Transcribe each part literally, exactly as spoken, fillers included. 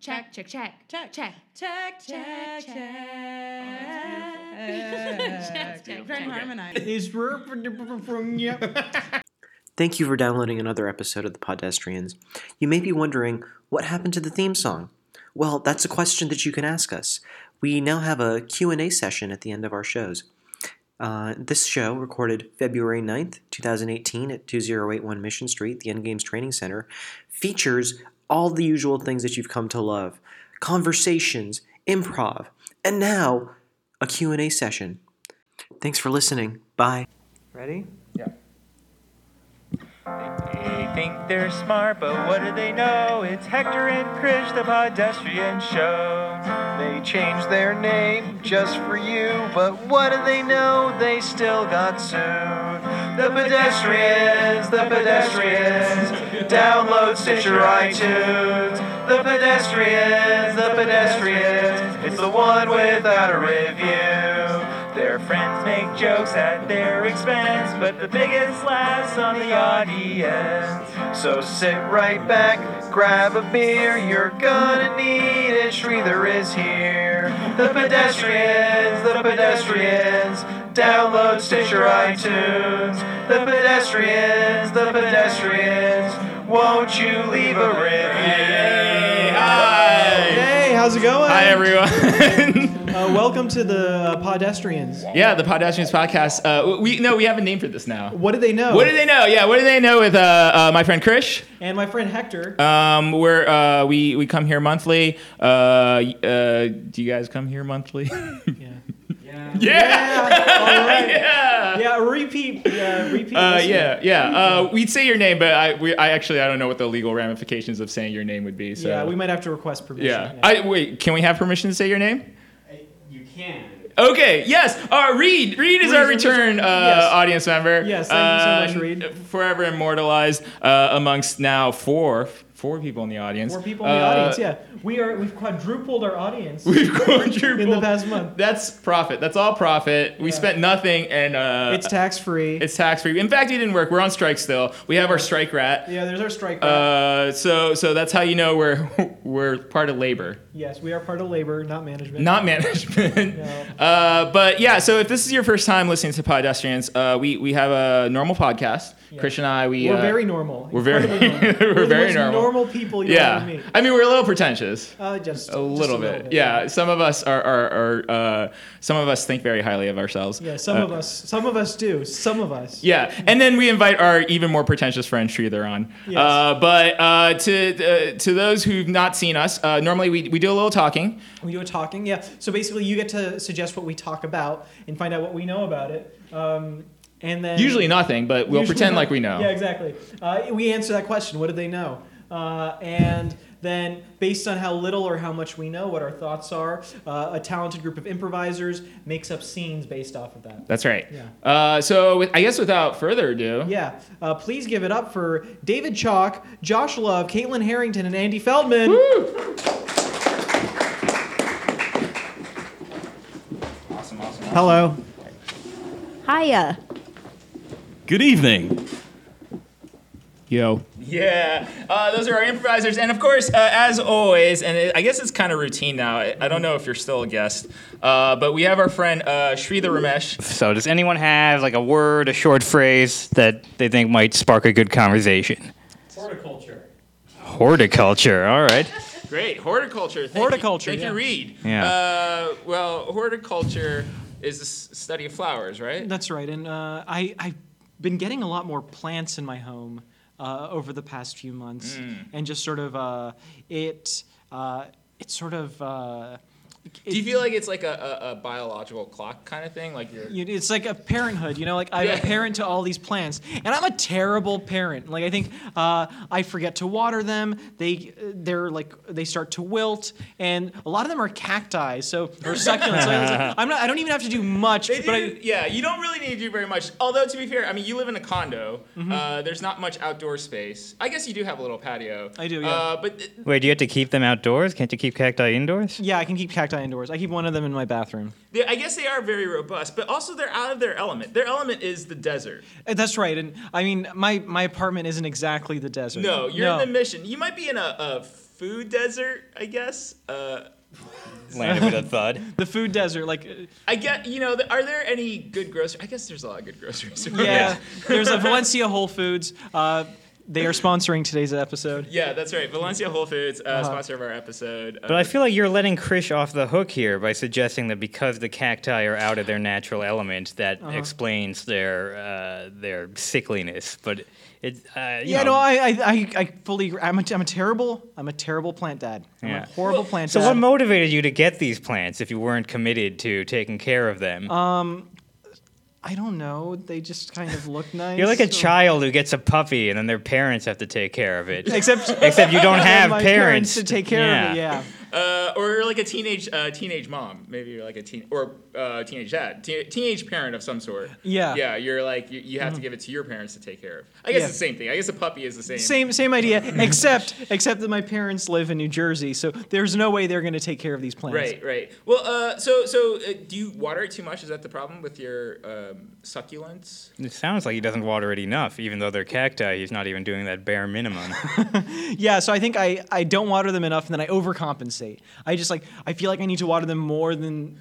check, check, check, check, check, check, check, check, check. Very harmonized. Thank you for downloading another episode of the Podestrians. You may be wondering, what happened to the theme song? Well, that's a question that you can ask us. We now have a Q and A session at the end of our shows. Uh, this show, recorded February ninth, twenty eighteen at two thousand eighty-one Mission Street, the Endgames Training Center, features all the usual things that you've come to love. Conversations, improv, and now a Q and A session. Thanks for listening. Bye. Ready? Yeah. They think they're smart, but what do they know? It's Hector and Krish, the Podestrian Show. They changed their name just for you, but what do they know? They still got sued. The Pedestrians, the Pedestrians, download Stitcher, iTunes. The Pedestrians, the Pedestrians, it's the one without a review. Their friends make jokes at their expense, but the biggest laughs on the audience. So sit right back, grab a beer, you're gonna need it, Shreedher is here. The Pedestrians, the Pedestrians, download Stitcher, iTunes. The Pedestrians, the Pedestrians, won't you leave a review? Hey, hi! Hey, how's it going? Hi, everyone. uh, welcome to the uh, Podestrians. Yeah, the Podestrians podcast. Uh, we no, we have a name for this now. What do they know? What do they know? Yeah, what do they know with uh, uh, my friend Krish? And my friend Hector. Um, we're uh, we we come here monthly. Uh, uh, do you guys come here monthly? yeah. Yeah. Yeah. yeah. All right. Yeah. Yeah. Repeat. Yeah. Repeat. Uh, yeah. Yeah. Uh, we'd say your name, but I we I actually I don't know what the legal ramifications of saying your name would be. So. Yeah, we might have to request permission. Yeah. yeah. I wait. Can we have permission to say your name? You can. Okay, yes. Uh, Reed. Reed is Reed our is return uh, yes. audience member. Yes, thank you so much, Uh, Reed. Forever immortalized uh, amongst now four four people in the audience. Four people in the Uh, audience, yeah. We are, we've quadrupled our audience We've quadrupled. in the past month. That's profit. That's all profit. We Yeah. spent nothing, and uh, It's tax-free. It's tax-free. In fact, it didn't work. We're on strike still. We have our strike rat. Yeah, there's our strike rat. Uh, so so that's how you know we're we're part of labor. Yes, we are part of labor, not management. Not management. No. Uh, but yeah, so if this is your first time listening to Podestrians, uh, we, we have a normal podcast. Yeah. Krish and I, we... We're uh, very normal. We're very, Incredibly normal. we're We're the very most normal. normal people you'll Yeah. ever meet. I mean, we're a little pretentious. Uh, just, A just little bit. Yeah. Some of us are, are, are uh, some of us think very highly of ourselves. Yeah, some Uh, of us. Some of us do. Some of us. Yeah, and then we invite our even more pretentious friend Shreedher on. Yes. Uh, but uh, to uh, to those who've not seen us, uh, normally we, we do a little talking. We do a talking, yeah. So basically, you get to suggest what we talk about and find out what we know about it. Um, and then Usually nothing, but we'll Usually pretend not- like we know. Yeah, exactly. Uh, we answer that question. What do they know? Uh, and then, based on how little or how much we know, what our thoughts are, uh, a talented group of improvisers makes up scenes based off of that. That's right. Yeah. Uh, so with, I guess without further ado, Yeah. Uh, please give it up for David Chalk, Josh Love, Caitlin Harrington, and Andy Feldman. Woo! Awesome, awesome, awesome. Hello. Hiya. Good evening. Yo. Yeah, uh, those are our improvisers, and of course, uh, as always, and it, I guess it's kind of routine now. I, I don't know if you're still a guest, uh, but we have our friend uh, Shreedher Ramesh. So does anyone have like a word, a short phrase that they think might spark a good conversation? Horticulture. Horticulture, all right. Great, horticulture. Thank Horticulture, You. Thank yeah. you, Reed. Yeah. Uh, well, horticulture is the s- study of flowers, right? That's right. And uh, I, I've been getting a lot more plants in my home uh, over the past few months. Mm. And just sort of, uh, it, uh, it's sort of... Uh, Do you feel like it's like a, a, a biological clock kind of thing? Like you're. You- It's like a parenthood, you know. Like I'm Yeah. a parent to all these plants, and I'm a terrible parent. Like I think uh, I forget to water them. They they're like they start to wilt, and a lot of them are cacti, so or succulents. So it's like, I'm not. I don't even have to do much. They but do- I, yeah, you don't really need to do very much. Although to be fair, I mean, you live in a condo. Mm-hmm. Uh, there's not much outdoor space. I guess you do have a little patio. I do, yeah. Uh, but th- Wait, do you have to keep them outdoors? Can't you keep cacti indoors? yeah, I can keep cacti indoors. I keep one of them in my bathroom. they, I guess they are very robust, but also they're out of their element. Their element is the desert. Uh, That's right. And I mean, my my apartment isn't exactly the desert. No, you're no. in the mission. You might be in a, a food desert, I guess. Uh, Landed with a thud. The food desert, like. Uh, I get, you know, are there any good groceries? I guess there's a lot of good groceries. Yeah, there's a Valencia Whole Foods. Uh, They are sponsoring today's episode. Yeah, that's right. Valencia Whole Foods, uh, Uh-huh. sponsor of our episode. But I feel like you're letting Krish off the hook here by suggesting that because the cacti are out of their natural element, that Uh-huh. explains their uh, their sickliness. But it, uh, you Yeah, know, no, I, I, I, I fully agree. I'm a, I'm a terrible, I'm a terrible plant dad. I'm Yeah. a horrible plant So dad. what motivated you to get these plants if you weren't committed to taking care of them? Um, I don't know. They just kind of look nice. You're like a so- child who gets a puppy and then their parents have to take care of it. Except, Except you don't have my parents. to take care of it. Yeah. Uh, or like a teenage uh, teenage mom, maybe you're like a teen or uh, teenage dad, Te- teenage parent of some sort. Yeah. Yeah, you're like you, you have to give it to your parents to take care of. I guess Yeah. it's the same thing. I guess a puppy is the same. Same same idea, except except that my parents live in New Jersey, so there's no way they're going to take care of these plants. Right, right. Well, uh, so so uh, do you water it too much? Is that the problem with your um, succulents? It sounds like he doesn't water it enough, even though they're cacti. He's not even doing that bare minimum. Yeah, so I think I, I don't water them enough, and then I overcompensate. I just like I feel like I need to water them more than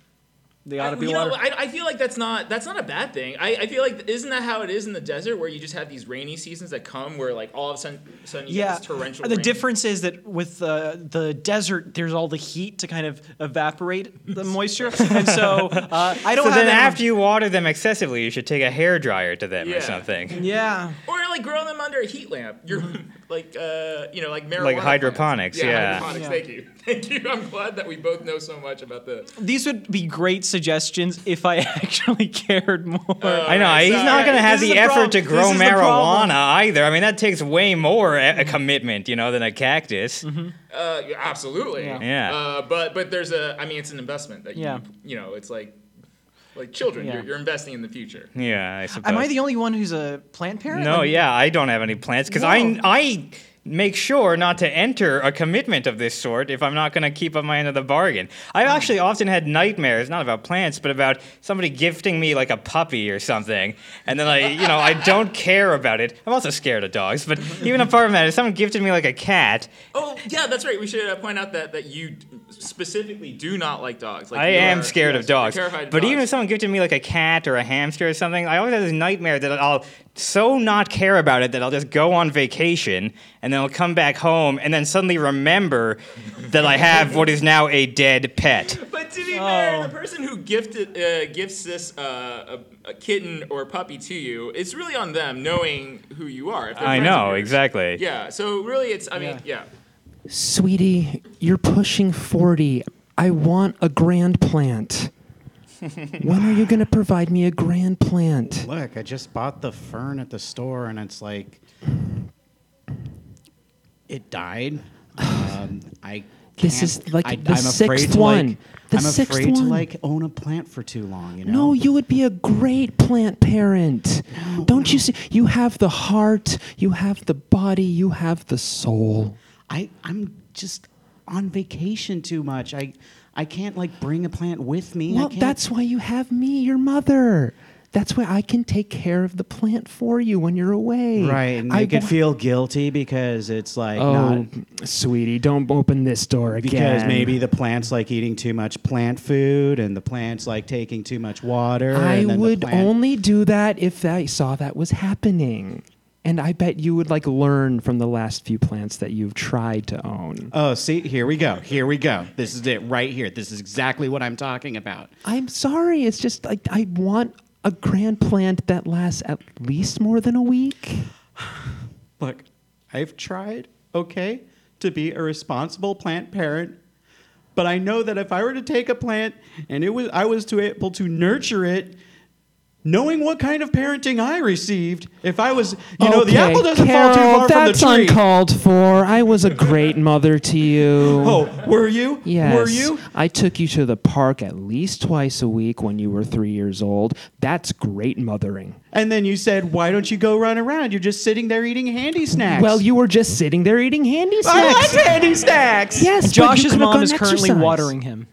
they ought to be you watered. know, I, I feel like that's not that's not a bad thing. I, I feel like isn't that how it is in the desert where you just have these rainy seasons that come where like all of a sudden, sudden you Yeah, get this torrential the rain. difference is that with uh, the desert, there's all the heat to kind of evaporate the moisture, and so uh, I don't so have then that after you water them excessively, you should take a hair dryer to them Yeah. or something. Yeah. Or like grow them under a heat lamp. You're like uh, you know like marijuana Like plants. hydroponics, yeah. hydroponics. Yeah. Thank you, thank you. I'm glad that we both know so much about this. These would be great suggestions if I actually cared more. I know, Alright, he's so- not going to have This is the the effort prob- to this grow is the problem. marijuana either. I mean, that takes way more a, a commitment, you know, than a cactus. Uh, yeah, absolutely. Yeah. Yeah. Uh, but but there's a I mean it's an investment that you Yeah. you know it's like like children. Yeah. You're, you're investing in the future. Yeah, I suppose. Am I the only one who's a plant parent? No, Like- yeah, I don't have any plants because I, Whoa. I make sure not to enter a commitment of this sort if I'm not going to keep up my end of the bargain. I've actually often had nightmares, not about plants, but about somebody gifting me like a puppy or something, and then I, you know, I don't care about it. I'm also scared of dogs, but even apart from that, if someone gifted me like a cat, Oh yeah, that's right. We should uh, point out that that you specifically do not like dogs. Like, I you am are- scared yes, of dogs. You're terrified of But dogs. even if someone gifted me like a cat or a hamster or something, I always have this nightmare that I'll so not care about it that I'll just go on vacation and then I'll come back home and then suddenly remember that I have what is now a dead pet. But to be fair, Oh. the person who gifted uh, gifts this uh, a, a kitten or puppy to you, it's really on them knowing who you are. If they're I friends of know, yours. exactly. Yeah. So really, it's I mean yeah. Sweetie, you're pushing forty. I want a grand plant. When are you going to provide me a grand plant? Look, I just bought the fern at the store, and it's like it died. Um, I. This can't- is like I, the I'm afraid sixth to, one. Like, The I'm sixth afraid to one. like own a plant for too long. You know. No, you would be a great plant parent. No, Don't you no. see? You have the heart, you have the body, you have the soul. I I'm just on vacation too much. I I can't like bring a plant with me. I Well, can't. that's why you have me, your mother. That's why I can take care of the plant for you when you're away. right, and I I could wa- feel guilty because it's like Oh, not sweetie, don't open this door again. because maybe the plant's like eating too much plant food, and the plant's like taking too much water. I and then the would plant- only do that if I saw that was happening. And I bet you would like learn from the last few plants that you've tried to own. Oh, see, here we go. Here we go. This is it right here. This is exactly what I'm talking about. I'm sorry, it's just like I want a grand plant that lasts at least more than a week. Look, I've tried, okay, to be a responsible plant parent, but I know that if I were to take a plant and it was I was to able to nurture it, knowing what kind of parenting I received, if I was, you know, the Okay, apple doesn't Carol, fall too far that's from the tree. uncalled for. I was a great mother to you. Oh, were you? Yes. Were you? I took you to the park at least twice a week when you were three years old. That's great mothering. And then you said, why don't you go run around? You're just sitting there eating handy snacks. Well, you were just sitting there eating handy I snacks. like handy snacks. Yes, but you Josh's could've mom gone is currently exercise. watering him.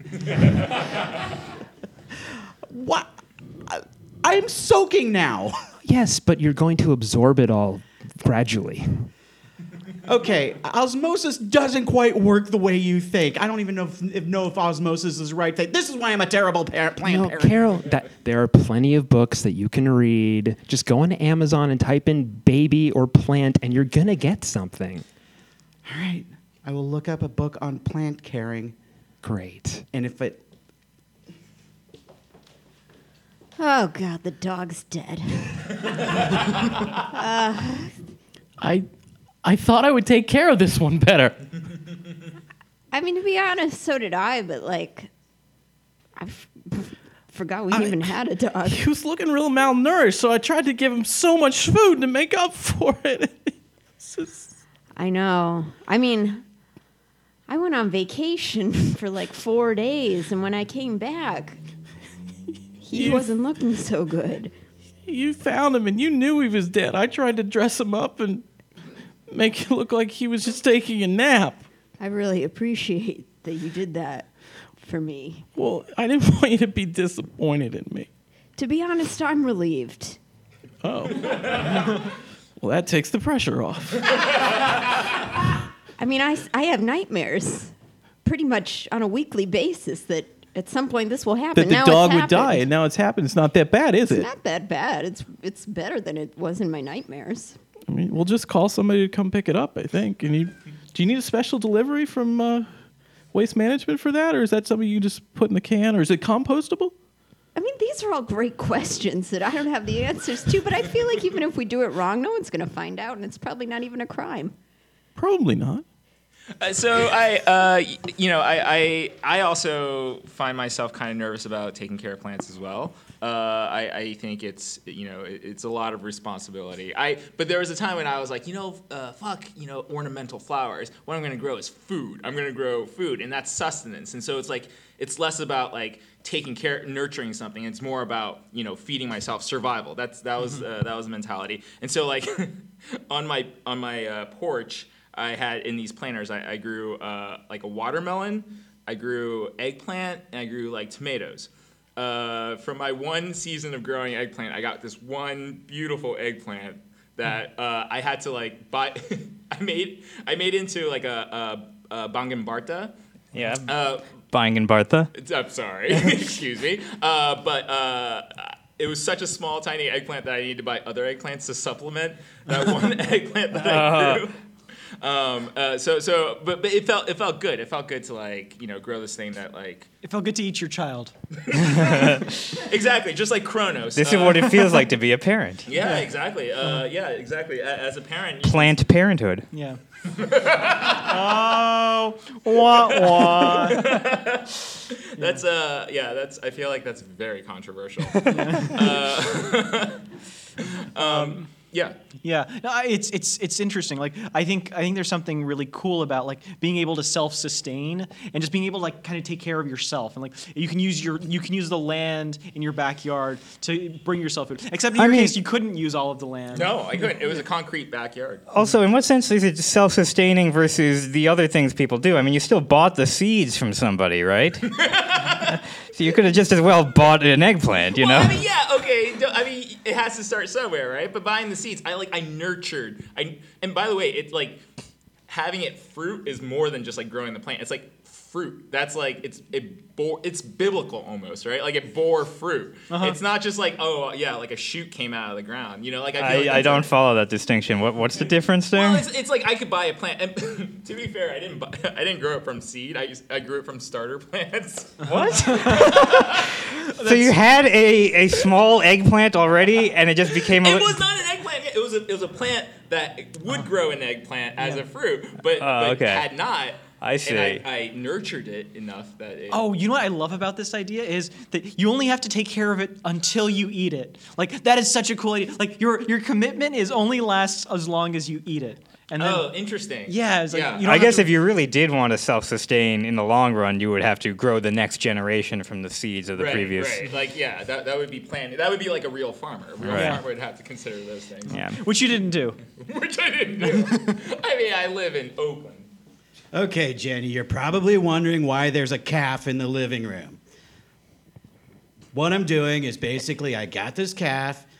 What? I- I'm soaking now. Yes, but you're going to absorb it all gradually. Okay, osmosis doesn't quite work the way you think. I don't even know if, if know if osmosis is the right thing. This is why I'm a terrible par- plant No, parent. Carol, that, there are plenty of books that you can read. Just go into Amazon and type in baby or plant, and you're going to get something. All right, I will look up a book on plant caring. Great. And if it... Oh, God, the dog's dead. uh, I I thought I would take care of this one better. I mean, to be honest, so did I, but, like, I f- forgot we I- even had a dog. He was looking real malnourished, so I tried to give him so much food to make up for it. It's just- I know. I mean, I went on vacation for, like, four days, and when I came back, he You- wasn't looking so good. You found him and you knew he was dead. I tried to dress him up and make it look like he was just taking a nap. I really appreciate that you did that for me. Well, I didn't want you to be disappointed in me. To be honest, I'm relieved. Oh. Well, that takes the pressure off. I mean, I, s- I have nightmares pretty much on a weekly basis that at some point this will happen. That the now dog it's would happened. die, and now it's happened. It's not that bad, is It's it? not that bad. It's it's better than it was in my nightmares. I mean, we'll just call somebody to come pick it up, I think. And you, do you need a special delivery from uh, Waste Management for that, or is that something you just put in the can, or is it compostable? I mean, these are all great questions that I don't have the answers to, but I feel like even if we do it wrong, no one's going to find out, and it's probably not even a crime. Probably not. Uh, so I, uh, y- you know, I, I, I also find myself kind of nervous about taking care of plants as well. Uh, I, I think it's, you know, it, it's a lot of responsibility. I, but there was a time when I was like, you know, uh, fuck, you know, ornamental flowers. What I'm going to grow is food. I'm going to grow food, and that's sustenance. And so it's like, it's less about like taking care, nurturing something. It's more about, you know, feeding myself, survival. That's that was uh, that was the mentality. And so like, on my on my uh, porch, I had in these planters, I, I grew uh, like a watermelon, I grew eggplant, and I grew like tomatoes. Uh, from my one season of growing eggplant, I got this one beautiful eggplant that uh, I had to like buy. I made I made into like a, a, a Bangambarta. Yeah. Uh, Bangenbartha. I'm sorry, excuse me. Uh, but uh, it was such a small, tiny eggplant that I needed to buy other eggplants to supplement that one eggplant that I grew. Um, uh, so, so, but, but it felt, it felt good. It felt good to like, you know, grow this thing that like. It felt good to eat your child. Exactly, just like Kronos. This uh, is what it feels like to be a parent. Yeah, exactly. Uh, yeah, exactly. A- As a parent. you- Plant parenthood. Yeah. Oh, wah wah. That's uh, yeah. That's. I feel like that's very controversial. uh, um, yeah. Yeah, no, I- it's it's it's interesting. Like I think I think there's something really cool about like being able to self-sustain and just being able to like kind of take care of yourself and like you can use your you can use the land in your backyard to bring yourself food. Except in I your mean- case, you couldn't use all of the land. No, I couldn't. It was a concrete backyard. Also, in what sense is it self-sustaining versus the other things people do? I mean, you still bought the seeds from somebody, right? So you could have just as well bought an eggplant, you well, know? I mean, yeah, okay. no, I mean, it has to start somewhere, right? But buying the seeds, I like, I nurtured. I and by the way, it's like having it fruit is more than just like growing the plant. It's like fruit. That's like it's it bore. It's biblical almost, right? Like it bore fruit. Uh-huh. It's not just like oh yeah, like a shoot came out of the ground. You know, like I. Feel I, like I that's don't like- follow that distinction. What what's the difference there? Well, it's, it's like I could buy a plant. And to be fair, I didn't buy. I didn't grow it from seed. I just, I grew it from starter plants. What? So you had a, a small eggplant already, and it just became a. It was not an eggplant. It was a, it was a plant that would grow an eggplant as a fruit, but, Oh, but okay. had not. I see. And I, I nurtured it enough that it. Oh, you know what I love about this idea is that you only have to take care of it until you eat it. Like that is such a cool idea. Like your your commitment is only lasts as long as you eat it. And then, oh, interesting. yeah, it's like Yeah. you don't I have guess to- if you really did want to self-sustain in the long run, you would have to grow the next generation from the seeds of the right, previous. Right, like yeah, that, that would be planned. That would be like a real farmer. A real Right. farmer would have to consider those things. Yeah. which you didn't do. Which I didn't do. I mean, I live in Oakland. Okay, Jenny, you're probably wondering why there's a calf in the living room. What I'm doing is basically I got this calf,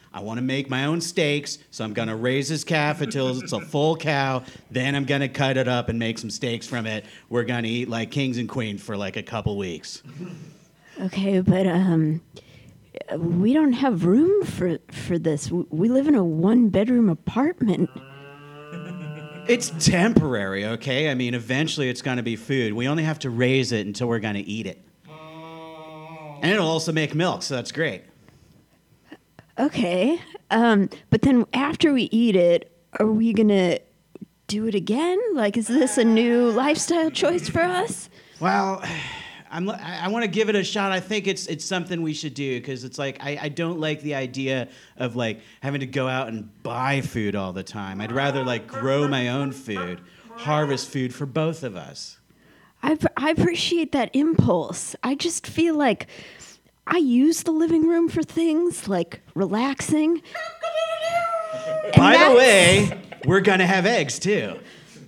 I want to make my own steaks, so I'm going to raise this calf until it's a full cow. Then I'm going to cut it up and make some steaks from it. We're going to eat like kings and queens for like a couple weeks. Okay, but um, we don't have room for for this. We live in a one-bedroom apartment. It's temporary, okay? I mean, eventually it's going to be food. We only have to raise it until we're going to eat it. And it'll also make milk, so that's great. Okay, um, but then after we eat it, are we gonna do it again? Like, is this a new lifestyle choice for us? Well, I'm, I, I want to give it a shot. I think it's it's something we should do because it's like I, I don't like the idea of like having to go out and buy food all the time. I'd rather like grow my own food, harvest food for both of us. I I appreciate that impulse. I just feel like I use the living room for things like relaxing. By the way, we're gonna have eggs too.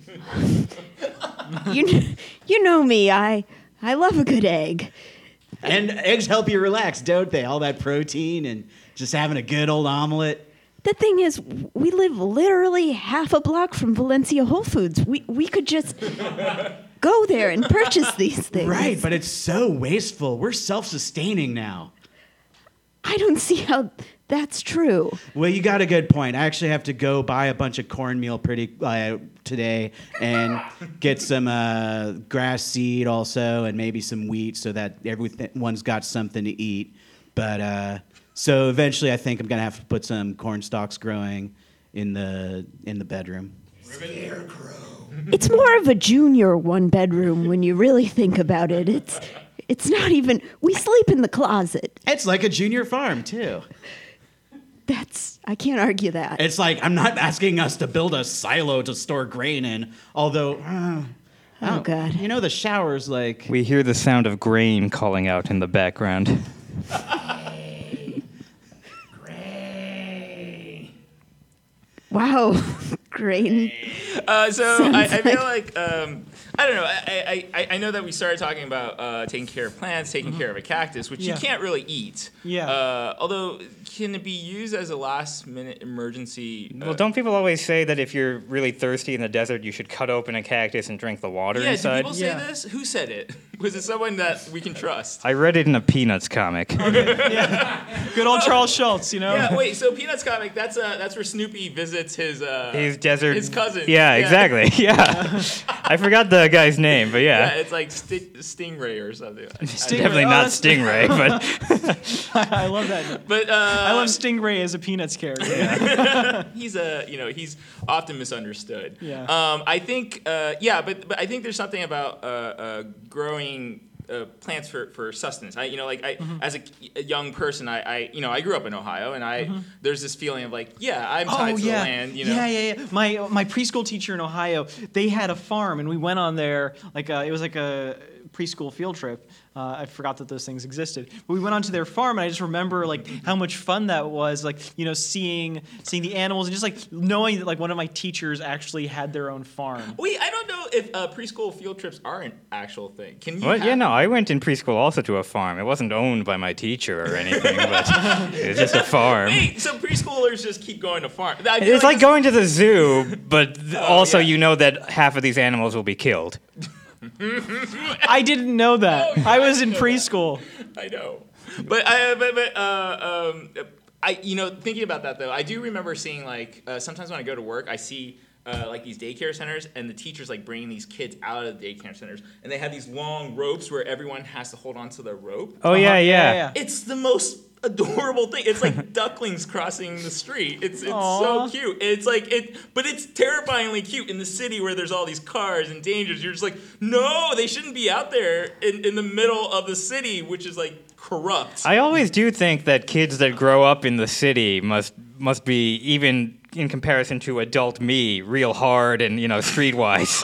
you you know me. I. I love a good egg. And eggs help you relax, don't they? All that protein and just having a good old omelet. The thing is, we live literally half a block from Valencia Whole Foods. We we could just go there and purchase these things. Right, but it's so wasteful. We're self-sustaining now. I don't see how that's true. Well, you got a good point. I actually have to go buy a bunch of cornmeal pretty uh, today and get some uh, grass seed also and maybe some wheat so that everyone's got something to eat. But uh, so eventually I think I'm going to have to put some corn stalks growing in the in the bedroom. It's more of a junior one bedroom when you really think about it. It's it's not even, we sleep in the closet. It's like a junior farm too. That's, I can't argue that. It's like, I'm not asking us to build a silo to store grain in, although, uh, oh, God. You know, the shower's like... We hear the sound of grain calling out in the background. Grain. Wow. Grain. Uh, so I, I Sounds feel like- like, um, I don't know, I, I, I know that we started talking about uh, taking care of plants, taking care of a cactus, which Yeah. you can't really eat. Yeah. Uh, although, can it be used as a last-minute emergency? Uh, Well, don't people always say that if you're really thirsty in the desert, you should cut open a cactus and drink the water yeah, do inside? people say Yeah. this? Who said it? Was it someone that we can trust? I read it in a Peanuts comic. Good old Charles Schultz, you know? Yeah, wait, so Peanuts comic, that's uh, that's where Snoopy visits his... Uh, His desert. His cousin. Yeah, exactly. Yeah. I forgot the guy's name, but Yeah, yeah. it's like sti- Stingray or something. I- Definitely Oh, not that's- Stingray, but I love that. But uh, I love Stingray as a Peanuts character. he's a you know he's often misunderstood. Yeah. Um, I think uh, yeah, but but I think there's something about uh, uh, growing. Uh, plants for, for sustenance. I, you know, like I, Mm-hmm. as a, a young person, I, I, you know, I grew up in Ohio, and I, there's this feeling of like, yeah, I'm tied Oh to yeah, the land. You know, yeah, yeah, yeah. My my preschool teacher in Ohio, they had a farm, and we went on there. Like uh it was like a preschool field trip. Uh, I forgot that those things existed. But we went onto their farm, and I just remember like how much fun that was. Like you know, seeing seeing the animals, and just like knowing that like one of my teachers actually had their own farm. Wait, I don't know if uh, preschool field trips are an actual thing. Can you? Well, have yeah, no, I went in preschool also to a farm. It wasn't owned by my teacher or anything, but it was just a farm. Wait, so preschoolers just keep going to farm? I feel It's like this- going to the zoo, but th- Oh, also yeah. you know that half of these animals will be killed. I didn't know that. Oh, I was yeah, in I know preschool. I know, but I, but, but uh, um, I, you know, thinking about that though, I do remember seeing like uh, sometimes when I go to work, I see uh, like these daycare centers, and the teachers like bringing these kids out of the daycare centers, and they have these long ropes where everyone has to hold onto the rope. Oh, yeah, yeah. yeah. It's the most adorable thing. It's like ducklings crossing the street. It's it's Aw. so cute. It's like it, but it's terrifyingly cute in the city where there's all these cars and dangers. You're just like, no, they shouldn't be out there in, in the middle of the city, which is like corrupt. I always do think that kids that grow up in the city must must be, even in comparison to adult me, real hard and, you know, streetwise.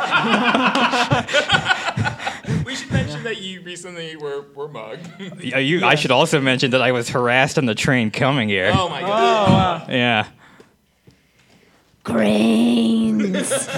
We should mention that you recently were, were mugged. Yeah, you, I should also mention that I was harassed on the train coming here. Oh my god. Yeah. Grains.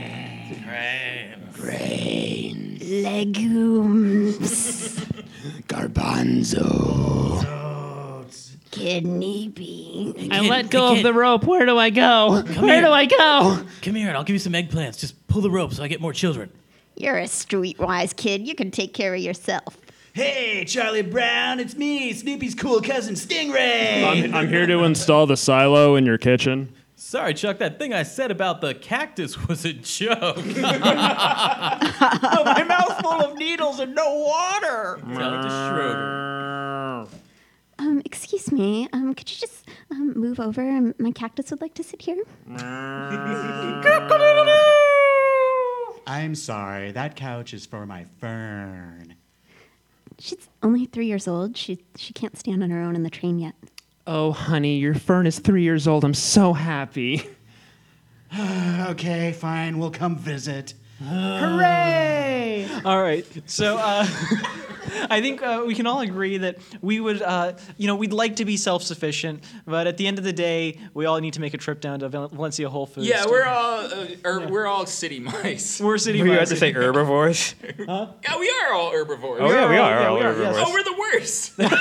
Grains. Legumes. Garbanzo. Kidney I let go of the rope. Where do I go? Where do I go? Come here and I'll give you some eggplants. Just pull the rope so I get more children. You're a streetwise kid. You can take care of yourself. Hey, Charlie Brown, it's me, Snoopy's cool cousin Stingray. I'm, I'm here to install the silo in your kitchen. Sorry, Chuck, that thing I said about the cactus was a joke. Oh, my mouth's full of needles and no water. Tell it to Schroeder. Um, excuse me. Um, could you just um, move over? Um, My cactus would like to sit here. I'm sorry, that couch is for my fern. She's only three years old. She she can't stand on her own in the train yet. Oh, honey, your fern is three years old. I'm so happy. Okay, fine, we'll come visit. Hooray! All right, so uh, I think uh, we can all agree that we would, uh, you know, we'd like to be self-sufficient, but at the end of the day, we all need to make a trip down to Val- Valencia Whole Foods. Yeah, to- we're all uh, or we're all city mice. We're city Were you mice. about to say herbivores? Huh? Yeah, we are all herbivores. Oh, yeah, we are yeah, all we are, herbivores. yes. Oh, we're the worst. Okay,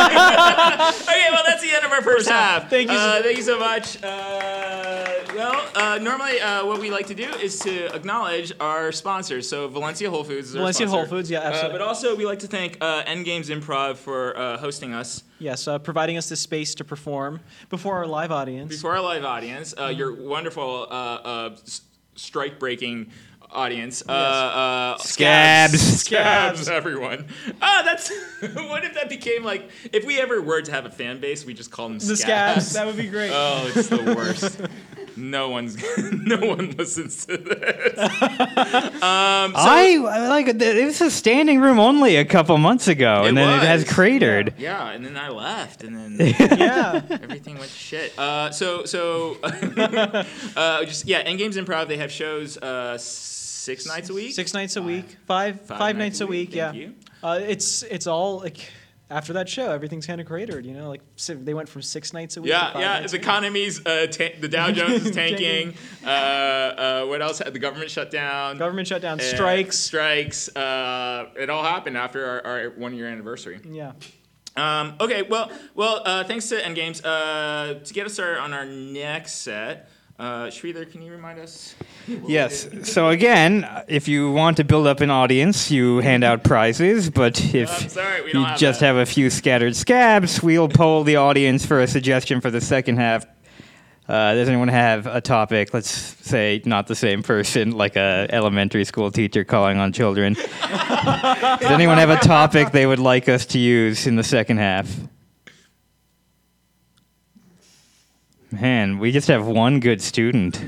well, that's the end of our first half. Thank you so- Uh, thank you so much. Uh, well, uh, normally uh, what we like to do is to acknowledge our sponsors. So Valencia Whole Foods is our Valencia sponsor. Whole Foods, yeah, absolutely. Uh, but also we like to thank uh, Endgames Improv for uh, hosting us. Yes, uh, providing us this space to perform before our live audience. Before our live audience, uh, your wonderful uh, uh, s- strike-breaking audience. Uh, uh, Scabs. Scabs, everyone. Ah, that's. What if that became like, if we ever were to have a fan base, we just call them The Scabs. Scabs, that would be great. Oh, it's the worst. No one's, no one listens to this. Um, so, I I like it was a standing room only a couple months ago, It and then it has was. cratered. Yeah, and then I left, and then Yeah. everything went to shit. Uh, so so, uh, just yeah, Endgames Improv. They have shows uh, six nights a week. Six nights a week, five Five five, nights nights, a a week, week. Yeah, thank you. Uh, it's it's all like after that show, everything's kind of cratered. You know, like si- they went from six nights a week. Yeah, to five yeah. nights The a week. economy's uh, ta- the Dow Jones is tanking. uh, uh, what else? The government shut down. Government shut down. Uh, Strikes. Strikes. Uh, it all happened after our, our one year anniversary. Yeah. Um, okay, well, well, uh, thanks to Endgames. Uh, to get us started on our next set, uh, Sridhar, can you remind us? Yes. So again, if you want to build up an audience, you hand out prizes. But if I'm sorry, we you don't have just that. have a few scattered scabs, we'll poll the audience for a suggestion for the second half. Uh, does anyone have a topic? Let's say not the same person, like a elementary school teacher calling on children. Does anyone have a topic they would like us to use in the second half? Man, we just have one good student.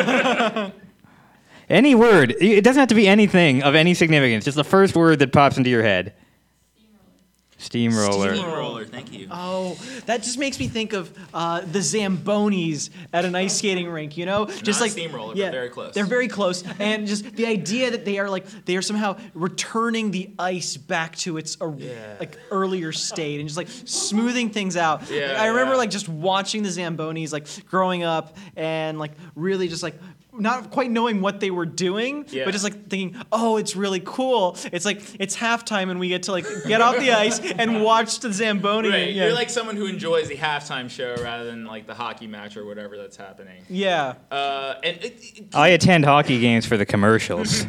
Any word. It doesn't have to be anything of any significance. Just the first word that pops into your head. Steamroller. Steamroller, thank you. Oh, that just makes me think of uh, the Zambonis at an ice skating rink. You know, just Not like steamroller, but yeah, very close. They're very close, and just the idea that they are like they are somehow returning the ice back to its uh, like earlier state and just like smoothing things out. Yeah, I remember yeah. like just watching the Zambonis like growing up and like really just like. Not quite knowing what they were doing, Yeah. but just like thinking, oh, it's really cool. It's like it's halftime and we get to like get off the ice and watch the Zamboni. Right, Yeah. you're like someone who enjoys the halftime show rather than like the hockey match or whatever that's happening. Yeah. Uh, and it, it, I attend hockey games for the commercials.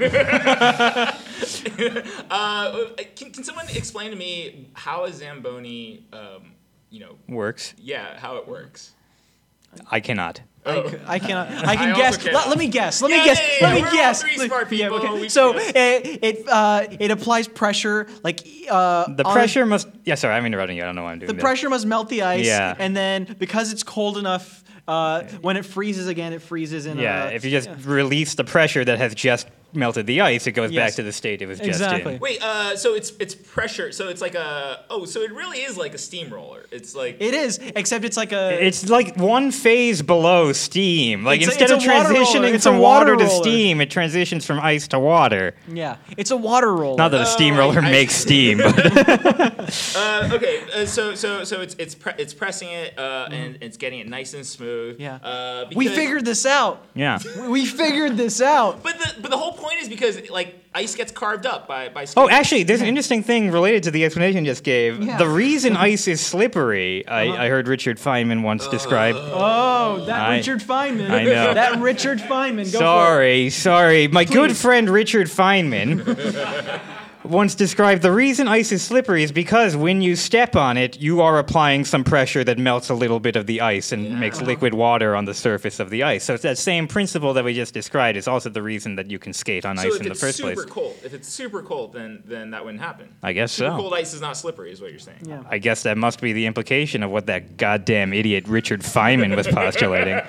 uh, can, can someone explain to me how a Zamboni, um, you know, Works. yeah, how it works? I cannot. I, c- I cannot. I can I also guess. can't. Let, let me guess. Let Yeah, me guess. yeah, yeah, let me we're all guess. three Let- smart yeah, people. okay. We So can guess. it it, uh, it applies pressure, like uh, The on- pressure must. Yeah, sorry, I'm interrupting you. I don't know why I'm doing The that. pressure must melt the ice. Yeah. And then because it's cold enough, uh, when it freezes again, it freezes in. Yeah, a, if you just release the pressure that has just melted the ice, it goes back Yes. to the state it was Exactly. just in. Wait, uh, so it's it's pressure. So it's like a oh, so it really is like a steamroller. It's like It is, except it's like a. It's like one phase below steam. Like It's a- instead it's of a water roller. transitioning It's a from water, water to roller. steam, it transitions from ice to water. Yeah, it's a water roller. Not that a steamroller I- makes steam. But uh, okay. Uh, so so so it's it's pre- it's pressing it uh, and it's getting it nice and smooth. Yeah. Uh, we because- figured this out. yeah. We- We figured this out. But the but the whole point is because like ice gets carved up by by. Oh, actually, there's an interesting thing related to the explanation you just gave. Yeah. The reason ice is slippery, I, Uh-huh. I heard Richard Feynman once describe. Oh, that I- Richard Feynman. I know. That Richard Feynman. Go Sorry, sorry. My good Please. friend Richard Feynman once described the reason ice is slippery is because when you step on it, you are applying some pressure that melts a little bit of the ice and makes liquid water on the surface of the ice. So it's that same principle that we just described is also the reason that you can skate on So ice if in the it's first super place. cold, if it's super cold, then then that wouldn't happen. I guess super so. cold ice is not slippery, is what you're saying. Yeah. I guess that must be the implication of what that goddamn idiot Richard Feynman was postulating.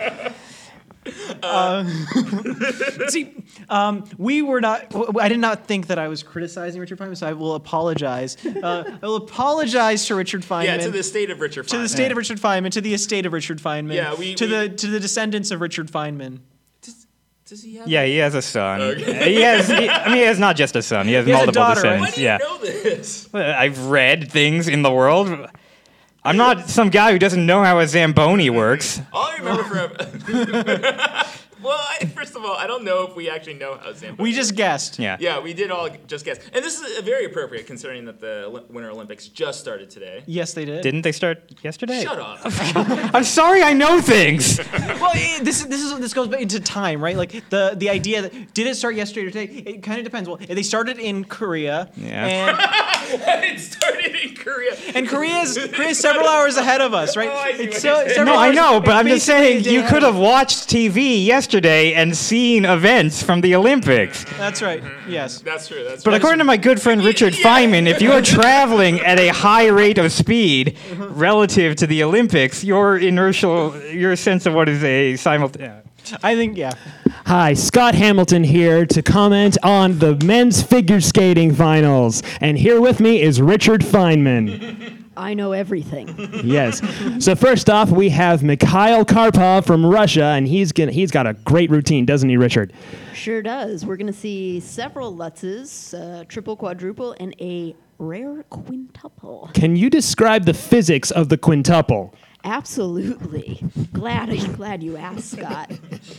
Uh, see, um, we were not. w- I did not think that I was criticizing Richard Feynman, so I will apologize. Uh, I will apologize to Richard Feynman. Yeah, to the state of Richard Feynman. To the state of Richard Feynman, to the estate of Richard Feynman. Yeah, we- to we- the to the descendants of Richard Feynman. Does he have? Yeah, he has a son. Okay. He has. He, I mean, he has not just a son. He has He has a multiple daughter, right? descendants. Why do you yeah. know this? Well, I've read things in the world. I'm not some guy who doesn't know how a Zamboni works. All I remember from. Well, I, first of all, I don't know if we actually know how Zamboni. We just guessed. Yeah. Yeah, we did all just guess, and this is very appropriate considering that the Oli- Winter Olympics just started today. Yes, they did. Didn't they start yesterday? Shut up. I'm sorry, I know things. Well, eh, this is this is this goes back into time, right? Like the the idea that did it start yesterday or today? It kind of depends. Well, they started in Korea, Yeah. and It started in Korea. and Korea's Korea's several hours ahead of us, right? Oh, I see It's what so, you're saying. several No, I hours- know, but it's I'm just basically saying a day you ahead could of have watched T V yesterday and seen events from the Olympics. us. That's right. Yes. That's true. That's But true. according to my good friend Richard Feynman, if you are traveling at a high rate of speed relative to the Olympics, your inertial, your sense of what is a simultaneous. I think yeah. Hi, Scott Hamilton here to comment on the men's figure skating finals. And here with me is Richard Feynman. I know everything. Yes. So first off, we have Mikhail Karpov from Russia, and he's gonna he's got a great routine, doesn't he, Richard? Sure does. We're going to see several Lutzes, uh, triple, quadruple, and a rare quintuple. Can you describe the physics of the quintuple? Absolutely. Glad, glad you asked, Scott.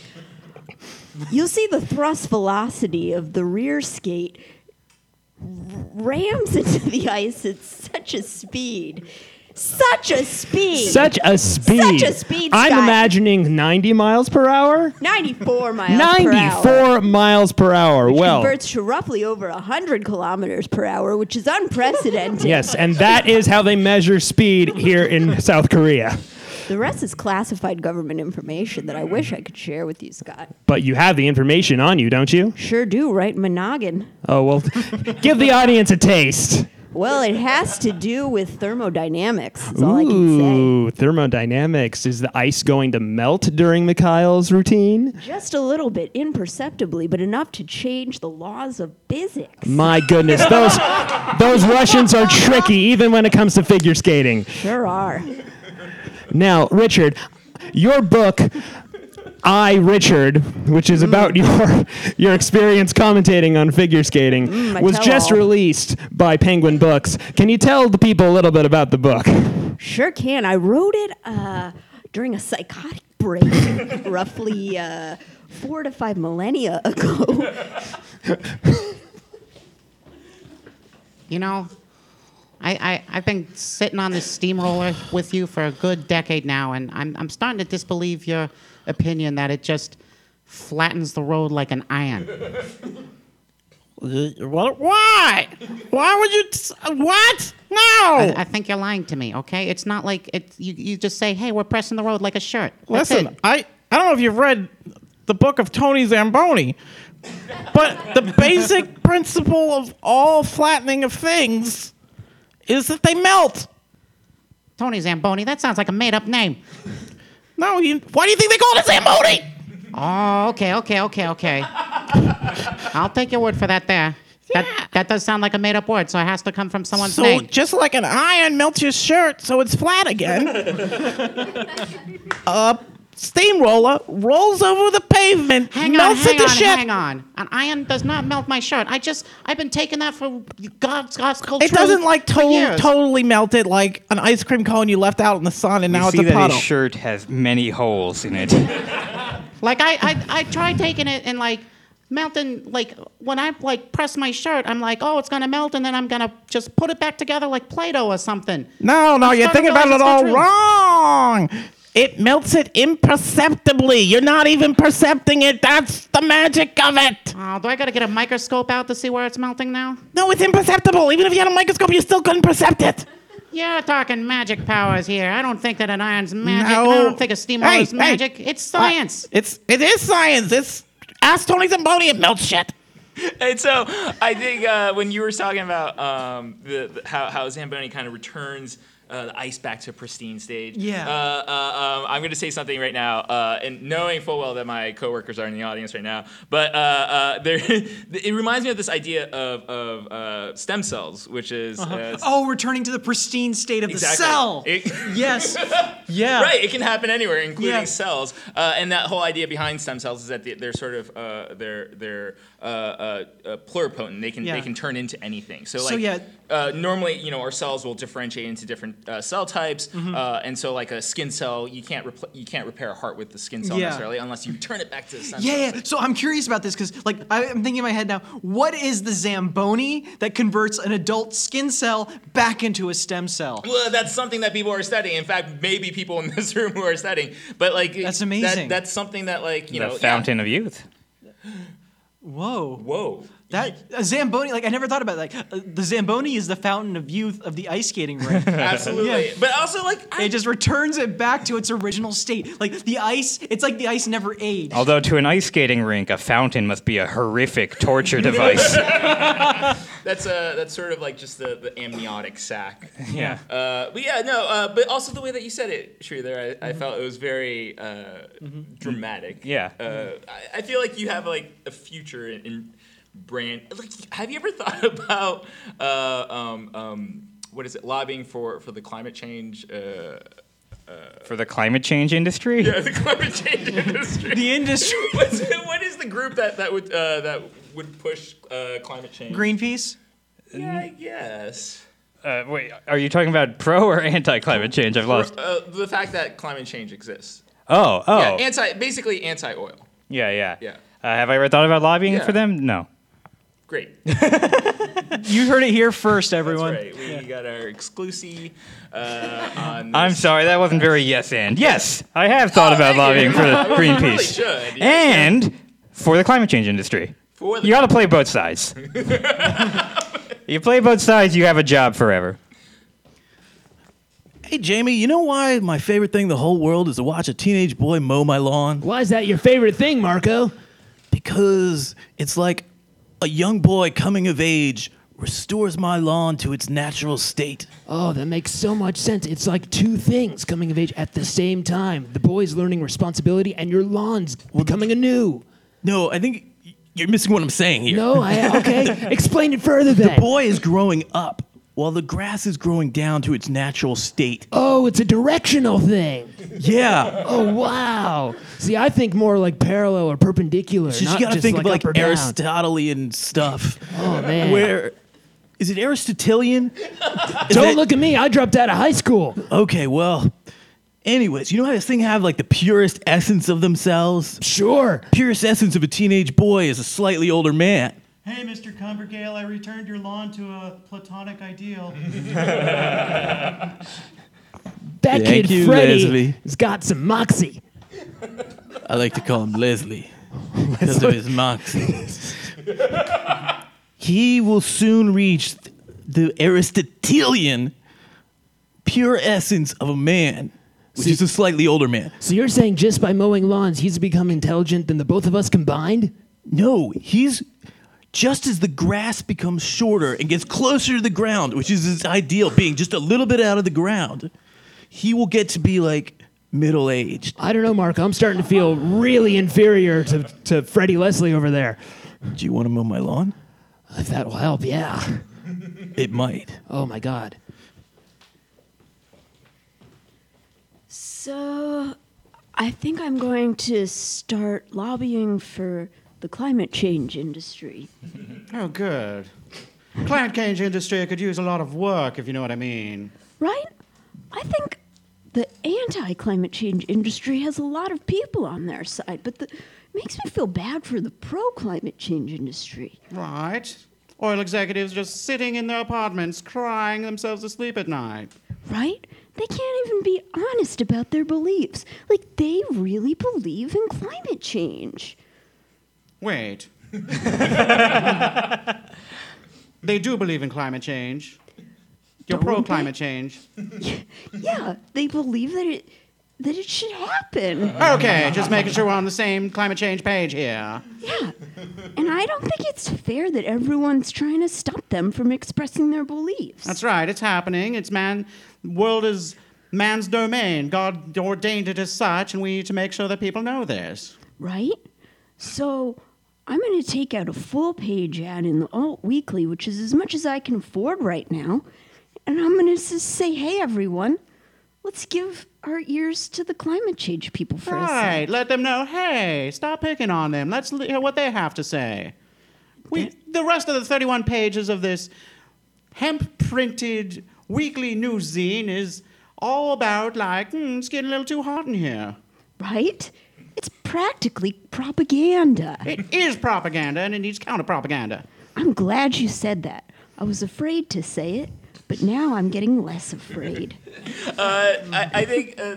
You'll see the thrust velocity of the rear skate rams into the ice at such a speed. Such a speed. Such a speed. Such a speed, I'm Scott. imagining ninety miles per hour. ninety-four miles per hour. ninety-four miles per hour. Which Well, converts to roughly over one hundred kilometers per hour, which is unprecedented. yes, and that is how they measure speed here in South Korea. The rest is classified government information that I wish I could share with you, Scott. But you have the information on you, don't you? Sure do, right in my noggin. Oh, well, give the audience a taste. Well, it has to do with thermodynamics. That's all I can say. Ooh, thermodynamics. Is the ice going to melt during Mikhail's routine? Just a little bit, imperceptibly, but enough to change the laws of physics. My goodness, those those Russians are tricky, even when it comes to figure skating. Sure are. Now, Richard, your book, I, Richard, which is about your your experience commentating on figure skating, Mm, I was tell just all. released by Penguin Books. Can you tell the people a little bit about the book? Sure can. I wrote it uh, during a psychotic break, roughly uh, four to five millennia ago. You know, I, I, I've been sitting on this steamroller with you for a good decade now, and I'm, I'm starting to disbelieve your opinion that it just flattens the road like an iron. What? Why? Why would you? T- what? No. I, I think you're lying to me, okay? It's not like it, you, you just say, hey, we're pressing the road like a shirt. That's Listen, it. I, I don't know if you've read the book of Tony Zamboni, but the basic principle of all flattening of things is that they melt. Tony Zamboni, that sounds like a made-up name. No, you, why do you think they call it Zamboni? Oh, okay, okay, okay, okay. I'll take your word for that there. That, that does sound like a made-up word, so it has to come from someone's So name. just like an iron melts your shirt so it's flat again, a steamroller rolls over the pavement, Hang on, melts hang into on, shit. hang on. An iron does not melt my shirt. I just, I've been taking that for God's gospel It truth doesn't like for to- years. totally melt it like an ice cream cone you left out in the sun and We now it's see a that puddle. his shirt has many holes in it. Like I, I, I tried taking it and like melting, like, when I, like, press my shirt, I'm like, oh, it's gonna melt, and then I'm gonna just put it back together like Play-Doh or something. No, no, I'm you're starting thinking to about realize it all it's not true. wrong. It melts it imperceptibly. You're not even percepting it. That's the magic of it. Oh, do I gotta get a microscope out to see where it's melting now? No, it's imperceptible. Even if you had a microscope, you still couldn't percept it. You're talking magic powers here. I don't think that an iron's magic. No. I don't think a steamroller Hey, is hey. magic. It's science. It's it is science. It's ask Tony Zamboni. It melts shit. And so I think uh, when you were talking about um, the, the how, how Zamboni kind of returns uh, the ice back to a pristine stage, Yeah. uh, uh, um, I'm going to say something right now, uh, and knowing full well that my coworkers are in the audience right now, but uh, uh, there, it reminds me of this idea of, of uh, stem cells, which is Uh-huh. uh, Oh, returning to the pristine state of Exactly. the cell. It- Yes. Yeah. Right, it can happen anywhere, including Yeah. cells. Uh, and that whole idea behind stem cells is that they- they're sort of uh, they're they're uh, uh, uh, pluripotent. They can Yeah. they can turn into anything. So So, like yeah. uh, normally, you know, our cells will differentiate into different uh, cell types. Mhm. Uh, and so like a skin cell, you can't repl- you can't repair a heart with the skin cell Yeah. necessarily unless you turn it back to the stem Yeah, cells. yeah. So I'm curious about this because, like, I- I'm thinking in my head now, what is the Zamboni that converts an adult skin cell back into a stem cell? Well, that's something that people are studying. In fact, maybe people in this room who are studying. But like, That's that- amazing. that's something that like you the know. fountain of youth. Whoa. Whoa. That a Zamboni, like I never thought about it. Like uh, the Zamboni is the fountain of youth of the ice skating rink. Absolutely. Yeah. But also like it just returns it back to its original state. Like the ice, it's like the ice never aged. Although to an ice skating rink, a fountain must be a horrific torture device. That's uh, that's sort of like just the, the amniotic sac. Yeah. Uh, but yeah, no. Uh, but also the way that you said it, Sridhar, I, Mm-hmm. I felt it was very uh, dramatic. Yeah. Uh, I, I feel like you have like a future in, in brand. Like, have you ever thought about uh, um, um, what is it? Lobbying for for the climate change. Uh, For the climate change industry? Yeah, the climate change industry. The industry. What's, what is the group that that would uh, that would push uh, climate change? Greenpeace. Yeah, I guess. Uh, wait, are you talking about pro or anti-climate change? I've lost. Uh, the fact that climate change exists. Oh, oh. Yeah, anti, basically anti-oil. Yeah, yeah. Yeah. Uh, have I ever thought about lobbying Yeah. for them? No. Great. You heard it here first, everyone. That's right. We got our exclusive uh, on. I'm this. sorry, that wasn't very yes and. Yes, I have thought Oh, about thank you. lobbying for Yeah, well, you Greenpeace. really should, yeah. And for the climate change industry. For the You gotta play both sides. You play both sides, you have a job forever. Hey, Jamie, you know why my favorite thing in the whole world is to watch a teenage boy mow my lawn? Why is that your favorite thing, Marco? Because it's like a young boy coming of age restores my lawn to its natural state. Oh, that makes so much sense. It's like two things coming of age at the same time. The boy's learning responsibility and your lawn's becoming anew. No, I think you're missing what I'm saying here. No, I, okay. Explain it further The then. boy is growing up while the grass is growing down to its natural state. Oh, it's a directional thing. Yeah. Oh, wow. See, I think more like parallel or perpendicular. So you not gotta just think like of like up or down. Aristotelian stuff. Oh, man. Where is it Aristotelian? Is Don't it- look at me. I dropped out of high school. Okay, well, anyways, you know how this thing have like the purest essence of themselves? Sure. Purest essence of a teenage boy is a slightly older man. Hey, Mister Cumbergale, I returned your lawn to a platonic ideal. That Thank kid you, Freddie Leslie. has got some moxie. I like to call him Leslie because of his moxie. He will soon reach the Aristotelian pure essence of a man, which See- is a slightly older man. So you're saying just by mowing lawns, he's become intelligent than the both of us combined? No, he's just as the grass becomes shorter and gets closer to the ground, which is his ideal, being just a little bit out of the ground, he will get to be like middle aged. I don't know, Mark. I'm starting to feel really inferior to, to Freddie Leslie over there. Do you want to mow my lawn? If that will help, yeah. It might. Oh my God. So, I think I'm going to start lobbying for the climate change industry. Oh, good. Climate change industry could use a lot of work, if you know what I mean. Right? I think the anti-climate change industry has a lot of people on their side, but the makes me feel bad for the pro-climate change industry. Right. Oil executives just sitting in their apartments crying themselves to sleep at night. Right? They can't even be honest about their beliefs. Like, they really believe in climate change. Wait. They do believe in climate change. You're Don't pro-climate change. Yeah, they believe that it that it should happen. Okay, just making sure we're on the same climate change page here. Yeah. And I don't think it's fair that everyone's trying to stop them from expressing their beliefs. That's right, it's happening. It's man, world is man's domain. God ordained it as such, and we need to make sure that people know this. Right? So I'm going to take out a full page ad in the Alt Weekly, which is as much as I can afford right now. And I'm going to just say, hey, everyone, let's give our ears to the climate change people for a Right, sec. let them know, hey, stop picking on them. Let's hear what they have to say. We, the rest of the thirty-one pages of this hemp-printed weekly news zine is all about, like, hmm, it's getting a little too hot in here. Right? It's practically propaganda. It is propaganda, and it needs counter-propaganda. I'm glad you said that. I was afraid to say it, but now I'm getting less afraid. Uh, I, I think uh,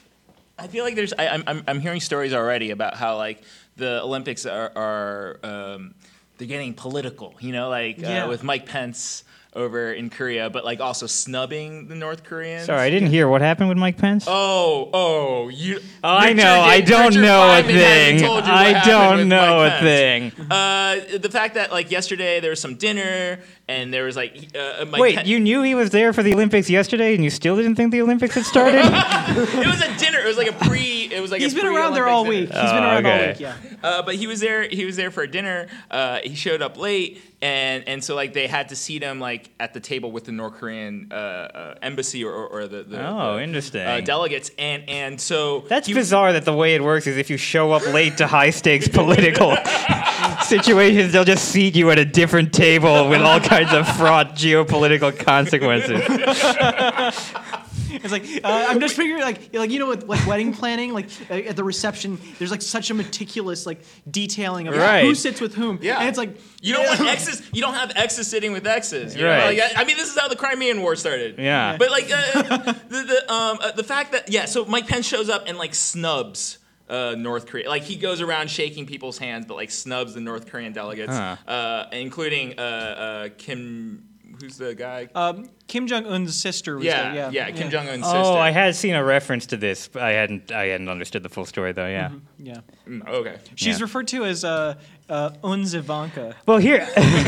I feel like there's. I, I'm I'm hearing stories already about how like the Olympics are are um, they're getting political. You know, like uh, Yeah. with Mike Pence over in Korea, but like also snubbing the North Koreans. Sorry, I didn't hear what happened with Mike Pence. Oh, oh, you. Oh, I Richard know. I did- don't Richard know a Feynman hasn't thing. told you what I happened don't with know Mike a Pence. thing. Uh, the fact that like yesterday there was some dinner and there was like uh, Mike Wait, Pen- you knew he was there for the Olympics yesterday, and you still didn't think the Olympics had started? it was a dinner. It was like a pre. It was like He's a been around there pre-Olympics all dinner. week. He's been around all okay. week, yeah. Uh, but he was there. He was there for a dinner. Uh, he showed up late, and and so like they had to seat him like at the table with the North Korean uh, uh, embassy or, or, or the, the Oh, the, interesting. uh, delegates, and and so That's he- bizarre that the way it works is if you show up late to high stakes political situations, they'll just seat you at a different table with all kinds of fraught geopolitical consequences. It's like uh, I'm just figuring, like, like you know, with like wedding planning, like uh, at the reception, there's like such a meticulous like detailing of Right. who sits with whom. Yeah. and it's like You don't want X's. You don't have X's sitting with X's. You know? Right. Like, I, I mean, this is how the Crimean War started. Yeah. But like uh, the the um uh, the fact that yeah, so Mike Pence shows up and like snubs uh, North Korea. Like he goes around shaking people's hands, but like snubs the North Korean delegates, Huh. uh, including uh, uh, Kim. Who's the guy? um, Kim Jong Un's sister was Yeah, there. Yeah, yeah, Kim Jong-un's Oh, sister. I had seen a reference to this, but I hadn't. I hadn't understood the full story though. Yeah. Yeah. Mm, okay. She's Yeah. referred to as uh, uh, Un's Ivanka. Well, here,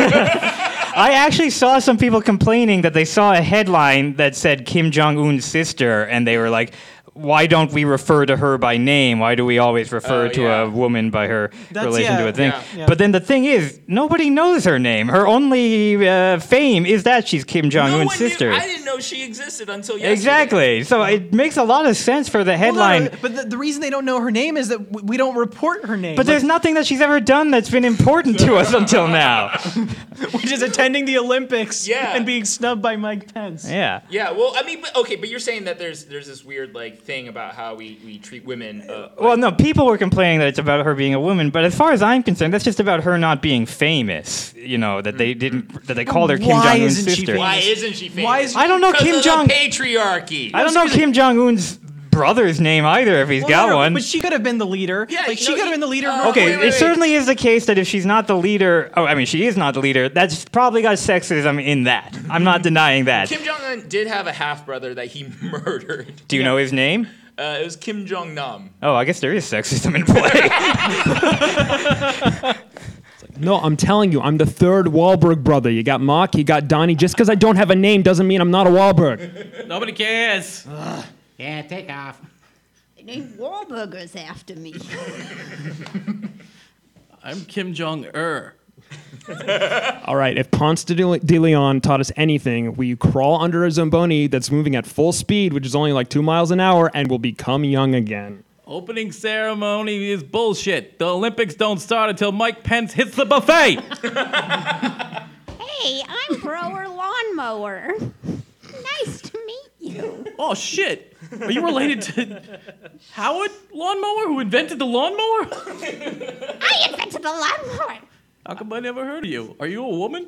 I actually saw some people complaining that they saw a headline that said Kim Jong Un's sister, and they were like, "Why don't we refer to her by name? Why do we always refer Oh, to yeah. a woman by her That's- relation yeah, to a thing?" yeah, yeah. But then the thing is, nobody knows her name. Her only uh, fame is that she's Kim Jong No Un's one knew- sister. I didn't know she existed until yesterday. Exactly. So it makes a lot of sense for the Well, no, headline. no, but the, the reason they don't know her name is that w- we don't report her name. But there's nothing that she's ever done that's been important to us until now. which is attending the Olympics Yeah. and being snubbed by Mike Pence. Yeah. Yeah, well, I mean, but, okay, but you're saying that there's there's this weird like thing about how we, we treat women. Uh, Well, no, people were complaining that it's about her being a woman, but as far as I'm concerned, that's just about her not being famous. You know, that they didn't, that they called her Kim Why Jong Un's isn't she sister. famous? Why isn't she famous? Why is- I don't know 'Cause Kim of Jong. the patriarchy. I don't know Kim Jong Un's brother's name either, if he's Well, got no, no, one. But she could have been the leader. Yeah, like she no, could have he- been the leader. of uh, North Okay, wait, Korea. it wait. certainly is the case that if she's not the leader, oh, I mean, she is not the leader. That's probably got sexism in that. I'm not denying that. Kim Jong Un did have a half brother that he murdered. Do you know his name? Uh, it was Kim Jong Nam. Oh, I guess there is sexism in play. No, I'm telling you, I'm the third Wahlberg brother. You got Mark, you got Donnie. Just because I don't have a name doesn't mean I'm not a Wahlberg. Nobody cares. Yeah, take off. They named Wahlburgers after me. I'm Kim Jong Un. All right, if Ponce de Le- de Leon taught us anything, we crawl under a Zamboni that's moving at full speed, which is only like two miles an hour, and will become young again. Opening ceremony is bullshit. The Olympics don't start until Mike Pence hits the buffet. Hey, I'm Grower Lawnmower. Nice to meet you. Oh shit! Are you related to Howard Lawnmower, who invented the lawnmower? I invented the lawnmower. How come I never heard of you? Are you a woman?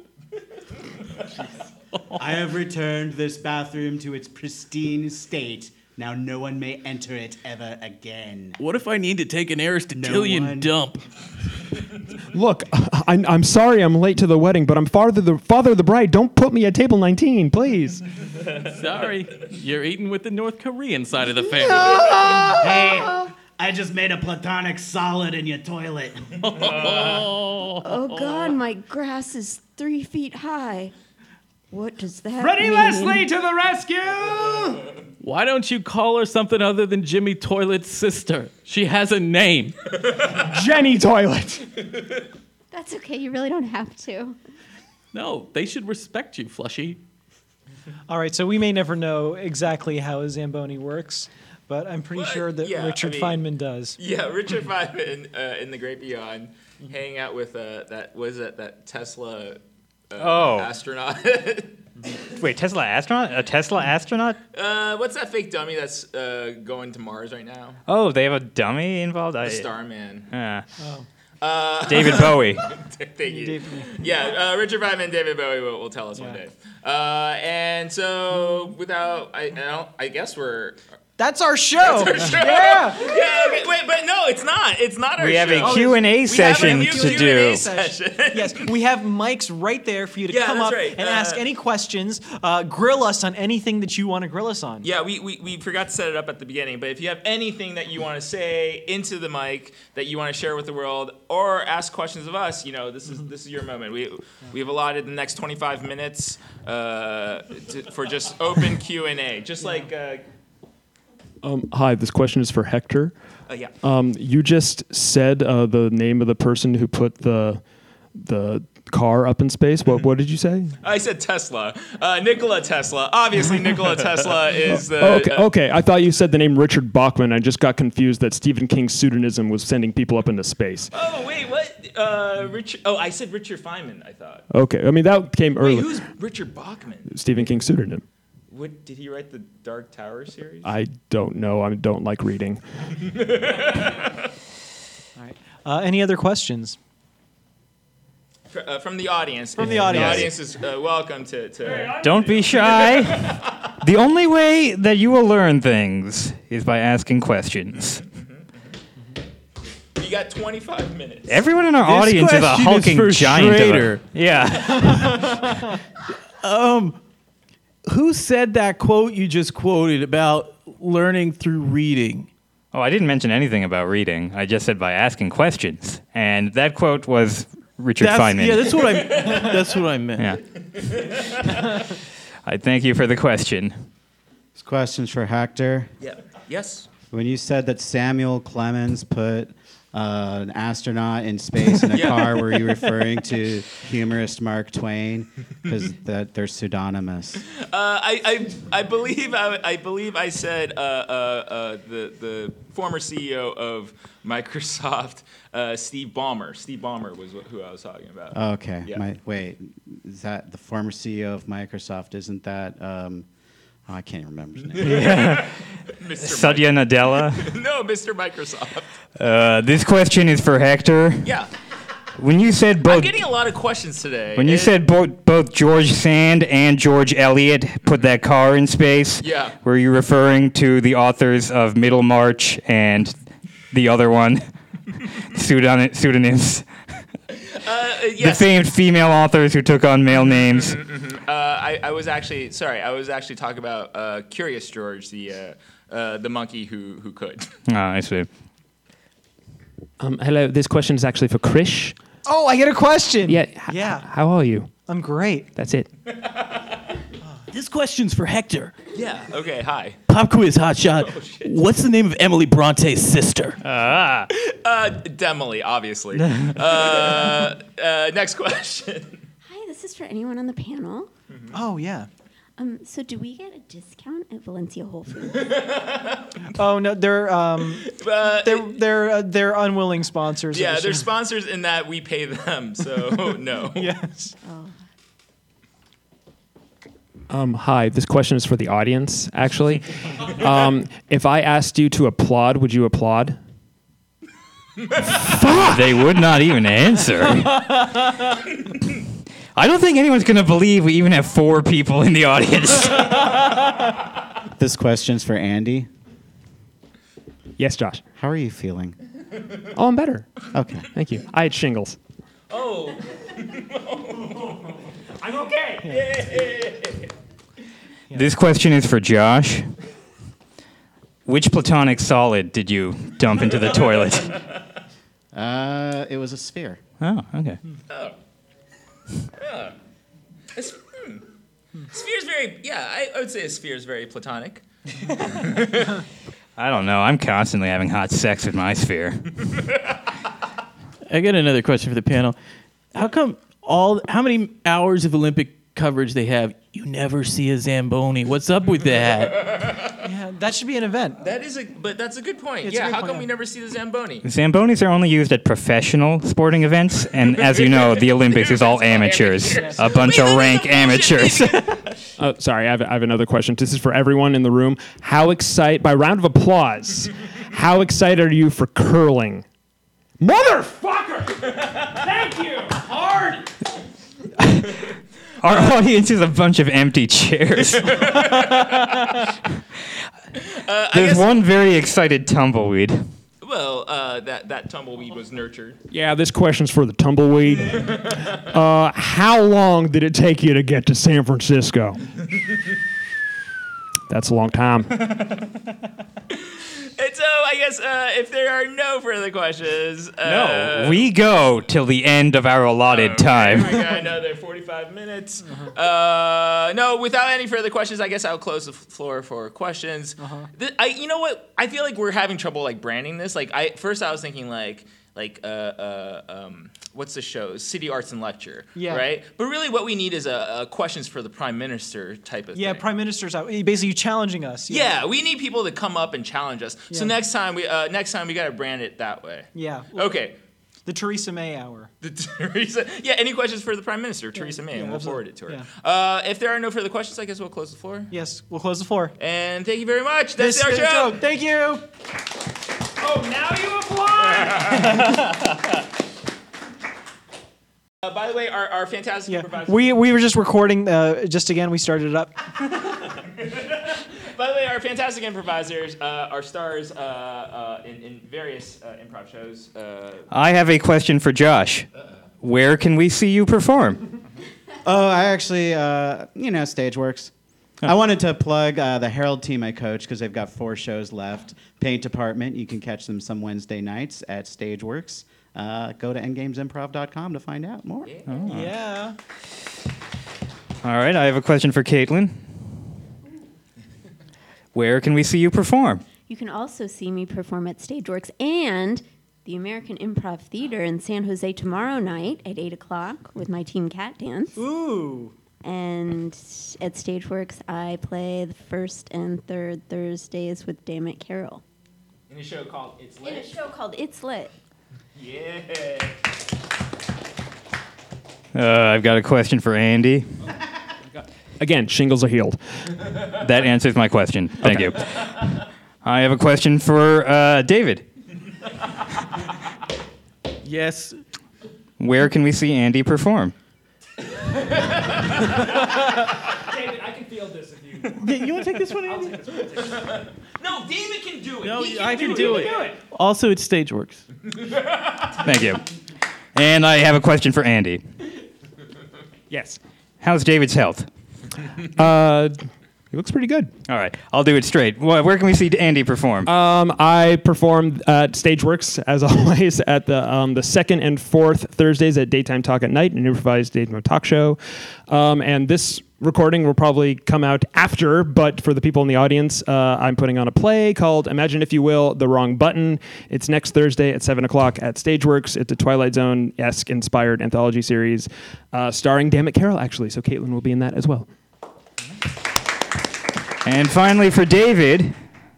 I have returned this bathroom to its pristine state. Now no one may enter it ever again. What if I need to take an Aristotelian one- dump? Look, I, I'm sorry I'm late to the wedding, but I'm father the father of the bride. Don't put me at table nineteen, please. Sorry, you're eating with the North Korean side of the family. Hey, I just made a platonic solid in your toilet. Oh God, my grass is three feet high. What does that Freddie mean? Leslie to the rescue! Why don't you call her something other than Jimmy Toilet's sister? She has a name. Jenny Toilet. That's okay. You really don't have to. No, they should respect you, Flushy. All right, so we may never know exactly how a Zamboni works, but I'm pretty sure that Yeah, I Richard mean- Feynman does. Yeah, Richard Feynman uh, in the Great Beyond, hanging out with uh, that was it that Tesla uh, Oh. astronaut. Wait, Tesla astronaut? A Tesla astronaut? uh, what's that fake dummy that's uh, going to Mars right now? Oh, they have a dummy involved? The I, Starman. Yeah. Oh. Uh, David Bowie. Thank you. Yeah, uh, Richard Feynman and David Bowie will, will tell us one day. Uh, and so, without, I, I, don't, I guess we're. That's our show. That's our show. Yeah. Yeah. Okay. Wait, but no, it's not. It's not our We have show. a Q and A We have a session Q- to Q and A do. session. Yes, we have mics right there for you to Yeah, come that's up right. and Uh, ask any questions, uh, grill us on anything that you want to grill us on. Yeah, we, we, we forgot to set it up at the beginning, but if you have anything that you want to say into the mic that you want to share with the world, or ask questions of us, you know, this is this is your moment. We we have allotted the next twenty-five minutes uh, to, for just open Q and A, just like. Uh, Um, hi, this question is for Hector. Uh, yeah. Um, you just said uh, the name of the person who put the the car up in space. What what did you say? I said Tesla. Uh, Nikola Tesla. Obviously, Nikola Tesla is the. Oh, okay, uh, okay. I thought you said the name Richard Bachman. I just got confused that Stephen King's pseudonym was sending people up into space. Oh wait, what? Uh, Richard. Oh, I said Richard Feynman. I thought. Okay, I mean that came Wait, early. who's Richard Bachman? Stephen King's pseudonym? What did he write the Dark Tower series? I don't know. I don't like reading. All right. Uh, any other questions? Fr- uh, from the audience. From the audience. The audience is uh, welcome to. to Don't be shy. The only way that you will learn things is by asking questions. You got twenty-five minutes. Everyone in our This audience is a question hulking for giant. of a- Schrader. yeah. Um, who said that quote you just quoted about learning through reading? Oh, I didn't mention anything about reading. I just said by asking questions, and that quote was Richard That's- Feynman. Yeah, that's what I. That's what I meant. Yeah. I thank you for the question. This question's for Hector. Yeah. Yes. When you said that Samuel Clemens put uh, an astronaut in space in a Yeah. car, were you referring to humorist Mark Twain? Because that they're pseudonymous. Uh, I, I I believe I, I believe I said uh, uh, uh, the the former C E O of Microsoft, uh, Steve Ballmer. Steve Ballmer was wh- who I was talking about. Okay. Yeah. My, wait, is that the former C E O of Microsoft? Isn't that? Um, oh, I can't remember his name. Yeah. Mister Satya Nadella. No, Mister Microsoft. Uh, this question is for Hector. Yeah. When you said I'm both, getting a lot of questions today. when you and- said both both George Sand and George Eliot put that car in space, Yeah. were you referring to the authors of Middlemarch and the other one, pseudony- pseudonyms? Uh, The yes. famed female authors who took on male names. Uh, I, I was actually sorry. I was actually talking about uh, Curious George, the uh, uh, the monkey who who could. Ah, I see. Um, hello, this question is actually for Krish. Oh, I get a question. Yeah. h- Yeah. How are you? I'm great. That's it. This question's for Hector. Yeah. Okay. Hi. Pop quiz, hotshot. What's the name of Emily Bronte's sister? Ah. Uh, Demily, obviously. uh, uh, next question. Hi, this is for anyone on the panel. Oh, yeah. Um, so do we get a discount at Valencia Whole Foods? Oh no, they're um, Uh, they're they're uh, they're unwilling sponsors. of Yeah, the they're show. sponsors in that we pay them, so no. Yes. Oh. Um, hi, this question is for the audience, actually. um, if I asked you to applaud, would you applaud? They would not even answer. I don't think anyone's going to believe we even have four people in the audience. This question's for Andy. Yes, Josh. How are you feeling? Oh, I'm better. Okay. Thank you. I had shingles. Oh. I'm okay. This question is for Josh. Which platonic solid did you dump into the toilet? Uh, it was a sphere. Oh, okay. Oh. Yeah. A sp- hmm. Sphere's very, yeah, I, I would say a sphere is very platonic. I don't know. I'm constantly having hot sex with my sphere. I got another question for the panel. How come all? How many hours of Olympic coverage they have? You never see a Zamboni. What's up with that? Yeah, that should be an event. That is a, but that's a good point. It's a yeah, great how point, come yeah. we never see the Zamboni? Zambonis are only used at professional sporting events, and as you know, the Olympics is all amateurs. A bunch of rank amateurs. Oh, sorry, I have, I have another question. This is for everyone in the room. How excited, by round of applause, how excited are you for curling? Motherfucker! Thank you! Hard! Our audience is a bunch of empty chairs. Uh, There's guess- one very excited tumbleweed. Well, uh, that, that tumbleweed was nurtured. Yeah, this question's for the tumbleweed. uh, how long did it take you to get to San Francisco? That's a long time. And so I guess uh, if there are no further questions, uh, No, we go till the end of our allotted time. I got another forty-five minutes. Uh, no, without any further questions, I guess I'll close the f- floor for questions. Th- I, you know what? I feel like we're having trouble like branding this. Like, I first I was thinking like like uh, uh um what's the show? City Arts and Lecture. Yeah. Right. But really, what we need is a, a questions for the Prime Minister type of Yeah, thing. Prime Minister's out. Basically, challenging us. Yeah, we need people to come up and challenge us. So Yeah. next time we uh, next time we gotta brand it that way. Yeah. Okay. The Theresa May hour. The Theresa. Yeah. Any questions for the Prime Minister, Theresa May, yeah, and we'll absolutely. forward it to her. Yeah. Uh, if there are no further questions, I guess we'll close the floor. Yes, we'll close the floor. And thank you very much. That's This our is the show. show. Thank you. Oh, now you applaud. uh, by the way, our, our fantastic improviser. We we were just recording. Uh, just again, we started it up. By the way, our fantastic improvisers uh, are stars uh, uh, in, in various uh, improv shows. Uh, I have a question for Josh. Where can we see you perform? Oh, I actually, uh, you know, Stageworks. I wanted to plug uh, the Herald team I coach because they've got four shows left. Paint Department, you can catch them some Wednesday nights at Stageworks. Uh, go to endgames improv dot com to find out more. Oh. Yeah. All right, I have a question for Caitlin. Where can we see you perform? You can also see me perform at Stageworks and the American Improv Theater in San Jose tomorrow night at eight o'clock with my team Cat Dance. Ooh. And at Stageworks, I play the first and third Thursdays with Dammit Carroll. in a show called It's Lit. In a show called It's Lit. Yeah. Uh, I've got a question for Andy. Again, shingles are healed. That answers my question. Thank you. I have a question for uh, David. Yes. Where can we see Andy perform? David, I can field this if you. Yeah, you want to take this one, Andy? No, David can do it. No, He I can do do it. it. Also, it's Stageworks. Thank you. And I have a question for Andy. Yes. How's David's health? Uh, he looks pretty good. All right, I'll do it straight. Wh- Where can we see Andy perform? Um, I perform at Stageworks, as always, at the um, the second and fourth Thursdays at Daytime Talk at Night, an improvised daytime talk show. Um, and this recording will probably come out after, but for the people in the audience, uh, I'm putting on a play called Imagine If You Will, The Wrong Button. It's next Thursday at seven o'clock at Stageworks. It's a Twilight Zone-esque inspired anthology series uh, starring Dammit Carroll, actually, so Caitlin will be in that as well. And finally, for David,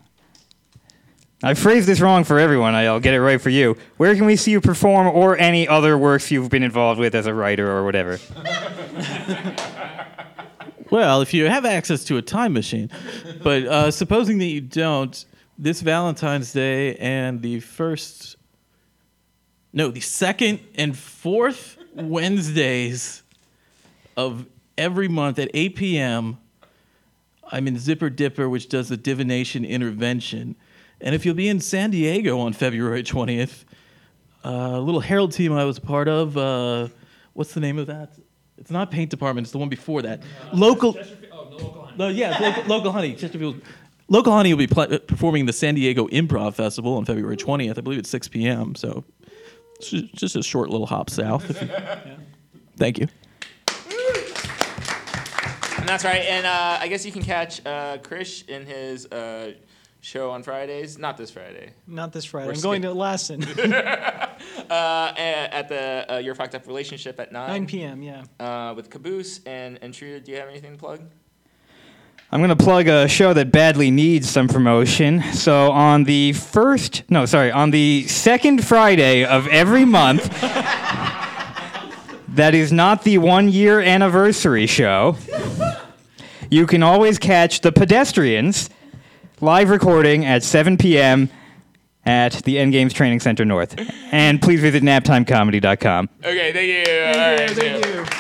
I phrased this wrong for everyone. I'll get it right for you. Where can we see you perform, or any other works you've been involved with as a writer or whatever? Well, if you have access to a time machine. But uh, supposing that you don't, this Valentine's Day and the first, no, the second and fourth Wednesdays of every month at eight p.m., I'm in Zipper Dipper, which does the divination intervention. And if you'll be in San Diego on February twentieth, uh, a little Herald team I was a part of, uh, what's the name of that? It's not Paint Department, it's the one before that. Uh, local. Oh, no, Local Honey. No, yeah, local, local Honey. Chesterfield. Local Honey will be pl- performing the San Diego Improv Festival on February twentieth. I believe it's six p.m., so it's just a short little hop south. If you, yeah. Thank you. And that's right. And uh, I guess you can catch uh, Krish in his uh, show on Fridays. Not this Friday. Not this Friday. We're I'm going skip- to Lassen. uh, at the uh, Your Fucked Up Relationship at nine. nine p.m., yeah. Uh, with Caboose. And, and Shrita, do you have anything to plug? I'm going to plug a show that badly needs some promotion. So on the first, no, sorry, on the second Friday of every month, that is not the one-year anniversary show, you can always catch The Pedestrians live recording at seven p.m. at the Endgames Training Center North. And please visit naptimecomedy dot com. Okay, thank you. Thank All you, right, thank see you.